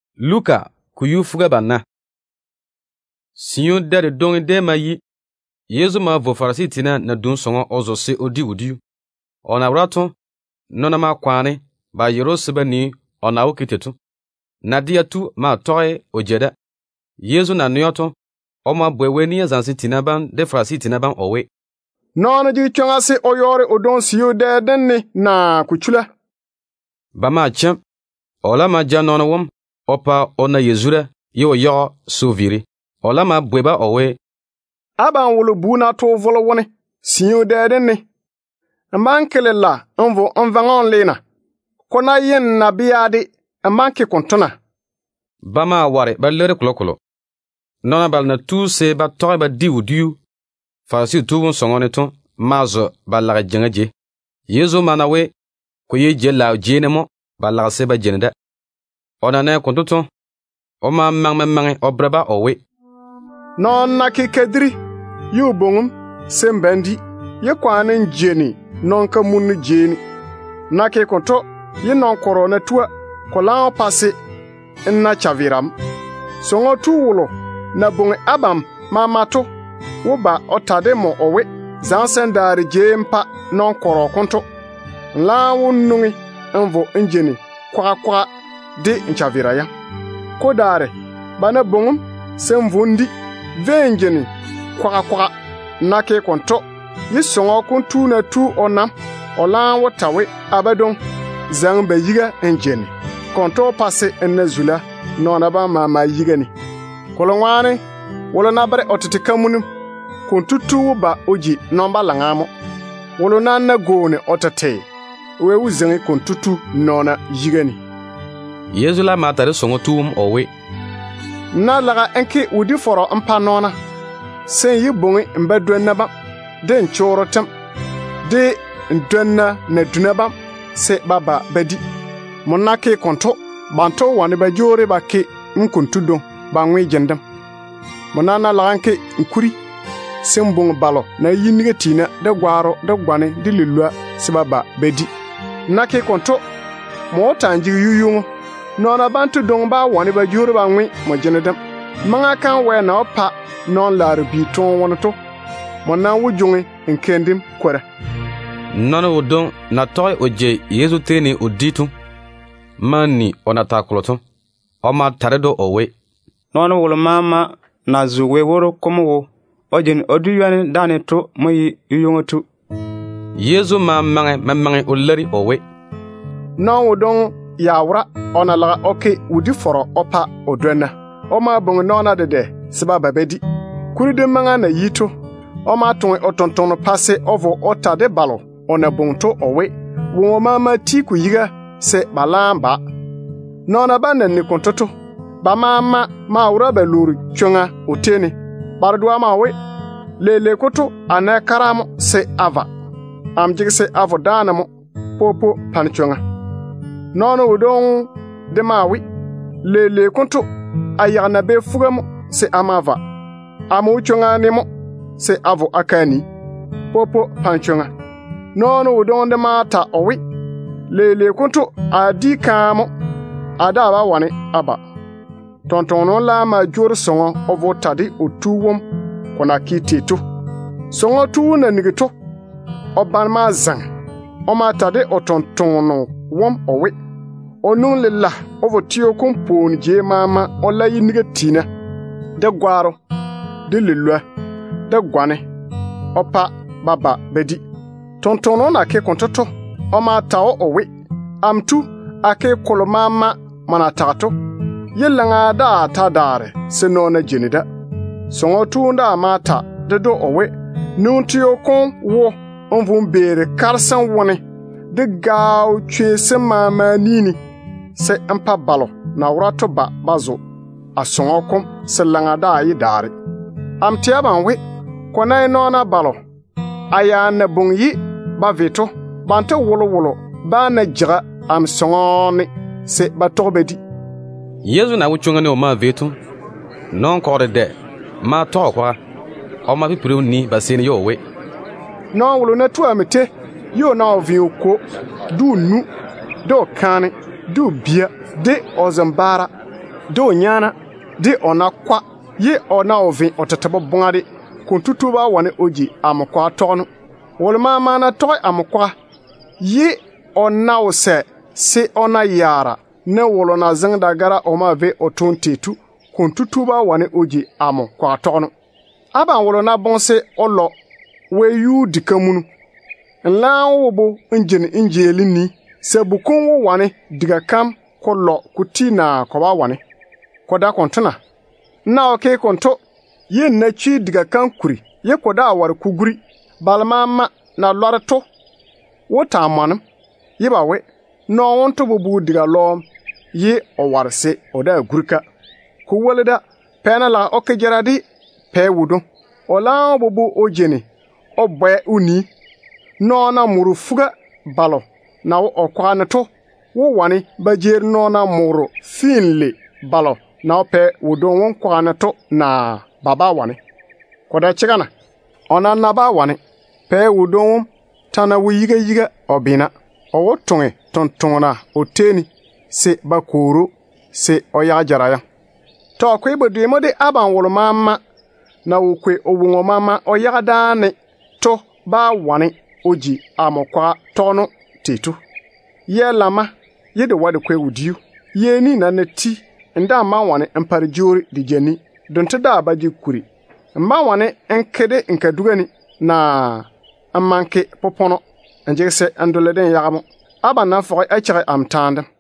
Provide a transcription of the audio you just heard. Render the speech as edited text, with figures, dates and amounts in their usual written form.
Luka kuyu fuga banna. Siyon dade dongi de ma yi. Yezu ma vo farasi tina na dun songo ozo se odi udiu. Ona wraton nona ma kwani ba yero siba ni ona ukitetu. Na dia tu ma toye ojeda. Yezu na nyoton oma bwewe ni zansi tina ban de farasi tina ban owe. Nona ji chonga se oyore odon siyo de denni na kuchula. Bama chem ola ma ja nona wom opa ona yezura yo yo suviri. Ola ma bweba owe. Aban wulu buna to volo woni siyo de denni. Mbankele la envo envangon lena. Kona yen na biade mbanke kontona. Bama ware ba lere klokolo. Nona bal na tu se ba toy ba diudiu. Farasi tuwon songone ton mazo ba la jengaje. Yezu manawe ko ye jela jenemo ba la se ba jeneda. Ona na kontoton o ma mangme obraba owe. Non na kikedri yu bongum sembendi ye kwanen jeni non ka munni jeni na ke konto ye non korona tua kolan passe na chaviram songo tuwulo na bonge abam mamato wo ba otade mo owe zansendari jempa non koro konto la wonnungi envo enjeni kwa de nchavira ya kodare bana bongum semvundi venjeni kwa nake konto yisongo kuntu na tu onam olan wotawe abadon zangbe yiga enjeni konto passe enazula nona ba mama yigani kolonwane wolo nabre otitikamunu kuntutu ba oji nomba langamo wolo nanna gone otate we uzangi kuntutu nona yigani Yezu la matare songo tuum owe. Na laga enke udi foro mpa nona. Sen yi bongi mba duenna bam. De nchoro tem. De nduenna na dunabam. Se baba bedi. Mona ke konto. Banto wani ba jore ba ke mkuntudo. Ba ngwe jendam. Mona na laga enke nkuri. Sen bongi balo. Na yi nige tina. De gwaro. De gwane. De lilua. Se baba bedi. Na ke konto. Mo tanji yuyungo. Nona bantu dong ba wani ba jure ba ngwi mo jenedam manga kan we na opa non la rubi ton wono to mona wujungi enkendim kwara Nona wudon na toy oje Yezu teni oditu mani ona takloto o ma taredo owe Nona wulu mama na zuwe woro komo ojen oduyani dane to moyi yuyongotu Yezu ma mangi olari owe Non wudon yawra ona laga oke udi foro opa odwena oma bongo nona dede siba babedi kuri de manga na yito oma ton otonton passe ovo otade balo ona bonto owe wo mama tiku yiga se balamba nona bana ni kontoto ba mama maura beluru chunga otene bardwa mawe lele koto ana karamo se ava amjige se avo danamo popo panchunga Nono udon de mawi lele konto ayana be fugamo se amava amu chonga nemo se avo akani popo panchonga nono udon de mata owi lele konto adikamo adaba wane aba tontono la ma jor songo ovo tadi otuwom kona kiteto songo tu na nigito oban ma zang o ma tadi otontono wom owe onun lilla ovo tiyo kumpon je mama ola yiniga tina de gwaro de lilwa de gwane opa baba bedi tontono na ke kontoto o ma tawo owe amtu ake kolomama mana tato yelanga da ta dare senona jenida songo tunda mata de do owe nuntiyo kon wo onvum bere karsan woni de gaaw chese mama nini se ampa balo na wrato ba bazo asongokom se langa da yi dare amtia banwe kona nona balo aya na bungyi ba veto bante wolo ba na jira am songoni se ba tobedi Yezu na wuchunga ne o ma veto non kore de ma to kwa o ma pipru ni ba sene yo we no wolo na tu amete yo na ovioko du nu do kane du bia de ozambara do nyana de ona kwa ye ona ovi otetebo bongade kuntutuba wane oji amokwa tono wolma mana toy amokwa ye ona ose se ona yara ne wolona zangda gara oma ve otontetu kuntutuba wane oji amokwa tono aban wolona bonse olo we yu dikamunu nlawo bo injeli ni se bukun wo wane diga kam kollo kutina ko ba wane koda kontuna na oke konto ye na chi diga kan kuri ye koda war kuguri balmama na lorto wota manam ye bawe no wonto bubu diga lom ye o warse oda gurka ku wolida penala oke jaradi pe wudo ola bubu ojeni obbe uni no na muru fuga balo na okwanato wo wani bajer no na muru finle balo na pe wudon won kwanato na baba wani koda chigana ona na ba wani pe wudon tana yiga obina owo tonge tontona oteni se bakuru se oya jaraya to kwe bodu mode aban wolo mama na wokwe owungo mama oya daane to ba wani oji amokwa tono tetu ye lama ye de wade kwe wudiu ye ni na nati nda ma wane empare jori di jeni donte da baji kuri ma wane enkede nkadugani na amanke popono njese andole den yagamo aba na fo e chere am tandem